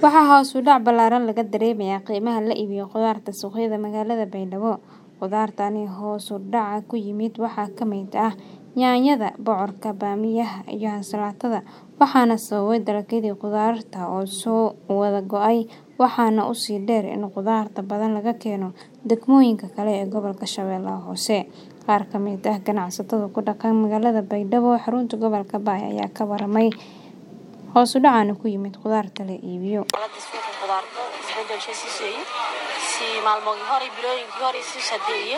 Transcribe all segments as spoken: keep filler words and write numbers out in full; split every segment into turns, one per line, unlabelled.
Waxaa hoos u dhac ballaaran laga dareemayaa qiimaha la iibiyo khudaarta suuqyada magaalada Baydhabo. Khudaartani hoos u dhaca ku yimid waxaa ka mid ah yaanyada, bocorka, bamaameyga, iyo ansalaatada, waxaana sababay dalagyadii khudaarta oo soo wada go'ay, waxaana u sii dheer in khudaar badan laga keeno degmooyinka kale ee gobolka Shabeellaha Hoose. Qaar ka mid ah ganacsatada ku dhaqan magaalada Baydhabo, xarunta gobolka Bay, ayaa ka warramay hoos u dhaca ku yimid khudaarta la iibiyo.
Khudaarta isbedel shisheeye si maalmoodii hore bilooyinkii hore si shadeeye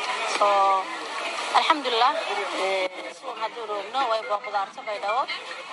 soo alxamdulillah soo haduu roobno way baa khudaarta Baydhabo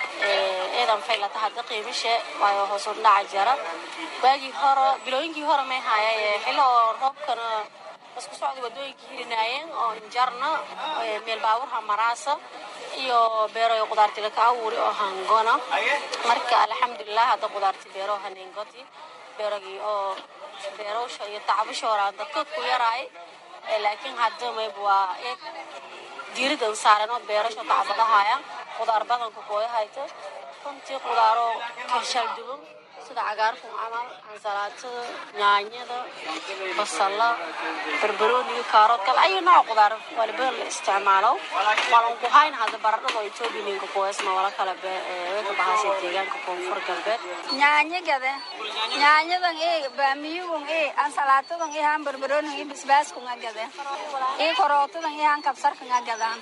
ee eedan faylata hadda qiimishe waayo hoos u dhaca jara baagi hore bilooyinkii hore ma hayay xillo roobkana isku socdo wadooyinkii hirinaayeen oo jarna meel baawurha maraasa iyo beero khudaarta la ka abuuri oo hangona marka alxamdulillah hadda khudaarta beero hanengoti beeragi oo beerosha iyo tacbashooda dadka ku yaraay laakiin hadda may waa ee diiridan saaran oo beerasho tacbadahaaya khudaar badan ku gooyahayto runtii khudaaro ka shaldubo sida cagaarku amal ansalaatada yaanyada basala barbarooniga kaarootka ay nooc khudaar walba la isticmaalo walan ku hayn hadda baradhada Itoobiyaanka kuwaasna wala kala ee ka baxay deegaanka koonfur galbeed
yaanyada yaanyadan ee bamaameyga ee ansalaatada ee han barbarooniga basbaas ku ngagade ee karootada ee han kabsar ku ngagadaan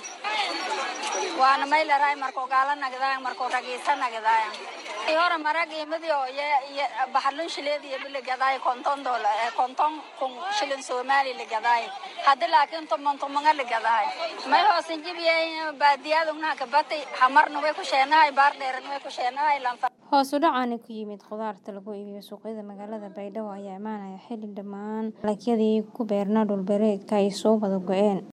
waana meel raay markoo gaala nagdaan markoo ragiisa nagdaan ee hore marag iimadi oo baxalun shileediya bil gaday konton dollar ee konton kun shilin Soomaali la gaday hadda laakiin toban toban la gaday may hoosin jibiyay baadiyaduna ka batay hamarna way ku sheenahay baar dheerna way ku sheenahay lanta
hoos u dhaca ku yimid khudaarta lagu iibiyo suuqyada magaalada Baydhabo ayaa imaanaya xilli dhammaan dalagyadii ku beernaa dhul beereedka ay soo wada go'een.